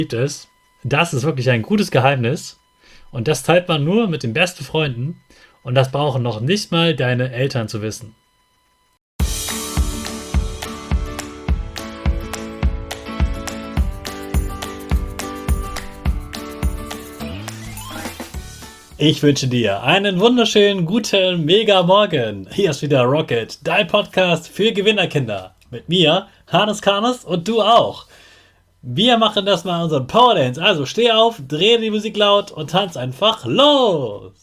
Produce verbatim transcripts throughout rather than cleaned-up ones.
ist, das ist wirklich ein gutes Geheimnis und das teilt man nur mit den besten Freunden und das brauchen noch nicht mal deine Eltern zu wissen. Ich wünsche dir einen wunderschönen, guten, mega Morgen. Hier ist wieder Rocket, dein Podcast für Gewinnerkinder. Mit mir, Hannes Karnes und du auch. Wir machen das mal unseren Power Dance. Also steh auf, dreh die Musik laut und tanz einfach los.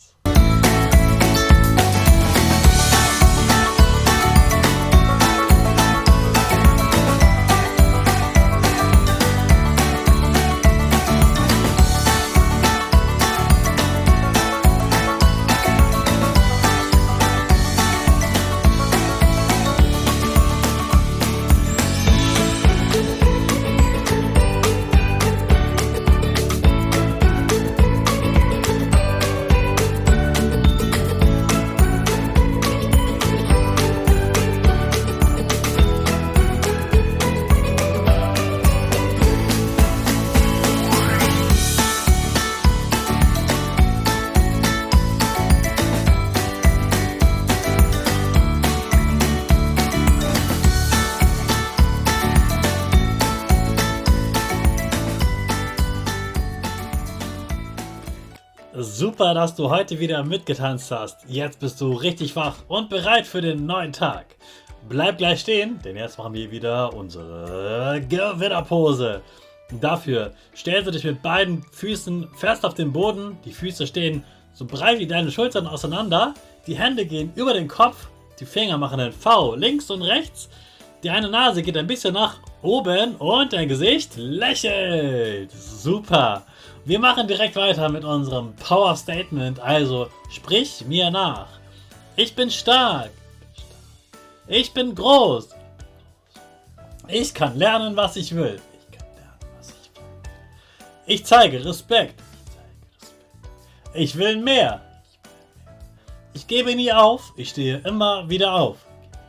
Super, dass du heute wieder mitgetanzt hast. Jetzt bist du richtig wach und bereit für den neuen Tag. Bleib gleich stehen, denn jetzt machen wir wieder unsere Gewinnerpose. Dafür stellst du dich mit beiden Füßen fest auf den Boden. Die Füße stehen so breit wie deine Schultern auseinander. Die Hände gehen über den Kopf. Die Finger machen ein V links und rechts. Die eine Nase geht ein bisschen nach oben und dein Gesicht lächelt. Super. Wir machen direkt weiter mit unserem Power Statement, also sprich mir nach. Ich bin stark. Ich bin groß. Ich kann lernen, was ich will. Ich kann lernen, was ich will. Ich zeige Respekt. Ich will mehr. Ich gebe nie auf. Ich stehe immer wieder auf.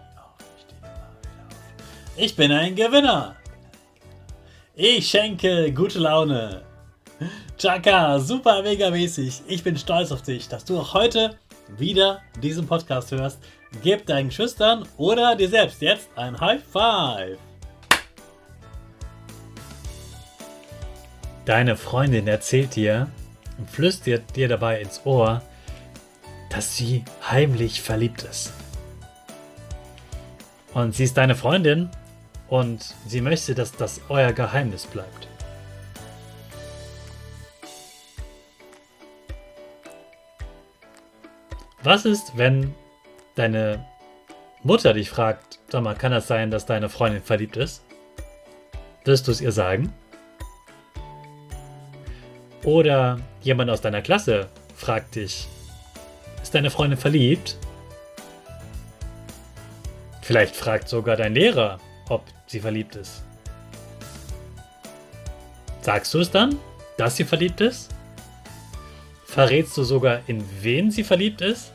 Ich bin ein Gewinner. Ich schenke gute Laune. Chaka, super mega mäßig. Ich bin stolz auf dich, dass du auch heute wieder diesen Podcast hörst. Gib deinen Schüchtern oder dir selbst jetzt ein High Five. Deine Freundin erzählt dir und flüstert dir dabei ins Ohr, dass sie heimlich verliebt ist. Und sie ist deine Freundin und sie möchte, dass das euer Geheimnis bleibt. Was ist, wenn deine Mutter dich fragt, sag mal, kann das sein, dass deine Freundin verliebt ist? Wirst du es ihr sagen? Oder jemand aus deiner Klasse fragt dich, ist deine Freundin verliebt? Vielleicht fragt sogar dein Lehrer, ob sie verliebt ist. Sagst du es dann, dass sie verliebt ist? Verrätst du sogar, in wen sie verliebt ist?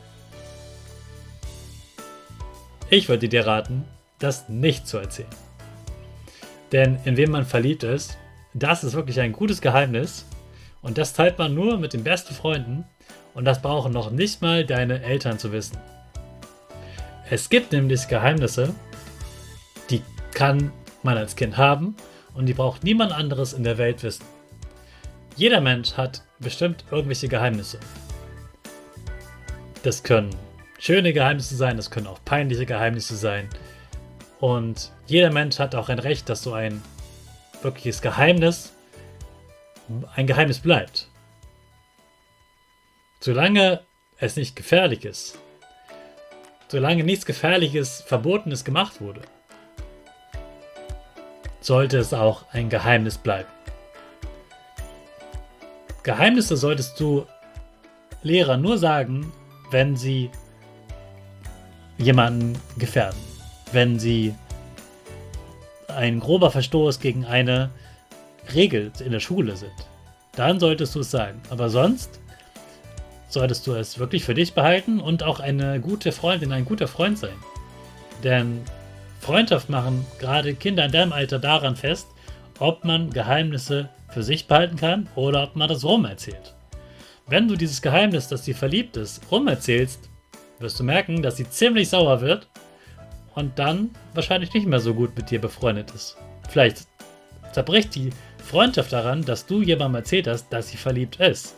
Ich würde dir raten, das nicht zu erzählen. Denn in wen man verliebt ist, das ist wirklich ein gutes Geheimnis und das teilt man nur mit den besten Freunden und das brauchen noch nicht mal deine Eltern zu wissen. Es gibt nämlich Geheimnisse, die kann man als Kind haben und die braucht niemand anderes in der Welt wissen. Jeder Mensch hat bestimmt irgendwelche Geheimnisse. Das können schöne Geheimnisse sein, das können auch peinliche Geheimnisse sein. Und jeder Mensch hat auch ein Recht, dass so ein wirkliches Geheimnis ein Geheimnis bleibt. Solange es nicht gefährlich ist, solange nichts Gefährliches, Verbotenes gemacht wurde, sollte es auch ein Geheimnis bleiben. Geheimnisse solltest du Lehrern nur sagen, wenn sie jemanden gefährden. Wenn sie ein grober Verstoß gegen eine Regel in der Schule sind. Dann solltest du es sagen. Aber sonst solltest du es wirklich für dich behalten und auch eine gute Freundin, ein guter Freund sein. Denn Freundschaft machen gerade Kinder in deinem Alter daran fest, ob man Geheimnisse für sich behalten kann oder ob man das rumerzählt. Wenn du dieses Geheimnis, dass sie verliebt ist, rumerzählst, wirst du merken, dass sie ziemlich sauer wird und dann wahrscheinlich nicht mehr so gut mit dir befreundet ist. Vielleicht zerbricht die Freundschaft daran, dass du jemandem erzählt hast, dass sie verliebt ist.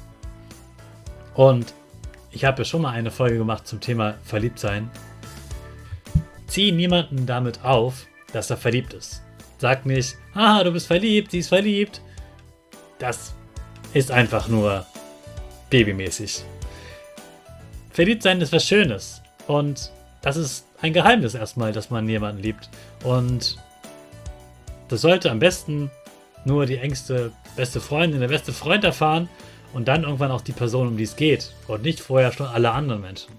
Und ich habe ja schon mal eine Folge gemacht zum Thema Verliebtsein. Zieh niemanden damit auf, dass er verliebt ist. Sag nicht, ah, du bist verliebt, sie ist verliebt. Das ist einfach nur babymäßig. Verliebt sein ist was Schönes. Und das ist ein Geheimnis erstmal, dass man jemanden liebt. Und das sollte am besten nur die engste beste Freundin, der beste Freund erfahren und dann irgendwann auch die Person, um die es geht. Und nicht vorher schon alle anderen Menschen.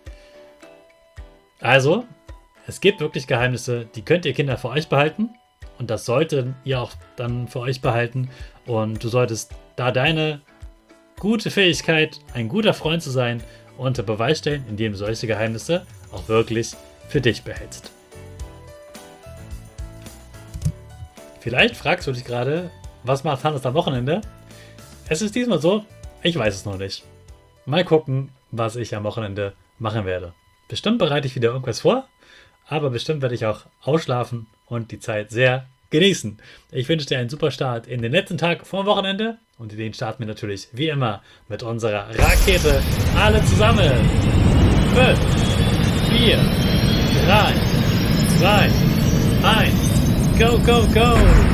Also, es gibt wirklich Geheimnisse, die könnt ihr Kinder für euch behalten. Und das solltet ihr auch dann für euch behalten. Und du solltest da deine gute Fähigkeit, ein guter Freund zu sein, unter Beweis stellen, indem du solche Geheimnisse auch wirklich für dich behältst. Vielleicht fragst du dich gerade, was macht Hannes am Wochenende? Es ist diesmal so, ich weiß es noch nicht. Mal gucken, was ich am Wochenende machen werde. Bestimmt bereite ich wieder irgendwas vor, aber bestimmt werde ich auch ausschlafen und die Zeit sehr genießen. Ich wünsche dir einen super Start in den letzten Tag vor dem Wochenende und den starten wir natürlich wie immer mit unserer Rakete. Alle zusammen. fünf, vier, drei, zwei, eins. Go, go, go!